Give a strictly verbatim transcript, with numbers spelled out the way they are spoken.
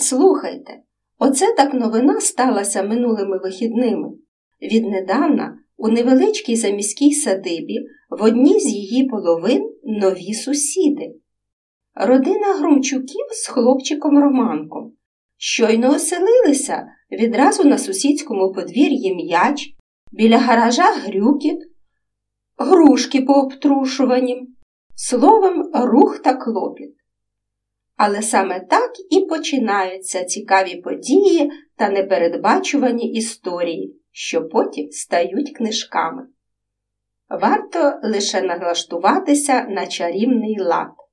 Слухайте, оце так новина сталася минулими вихідними. Віднедавна у невеличкій заміській садибі в одній з її половин нові сусіди. Родина Громчуків з хлопчиком Романком. Щойно оселилися, відразу на сусідському подвір'ї м'яч, біля гаража грюкіт, грушки пообтрушувані. Словом, рух та клопіт. Але саме так і починаються цікаві події та непередбачувані історії, що потім стають книжками. Варто лише налаштуватися на чарівний лад.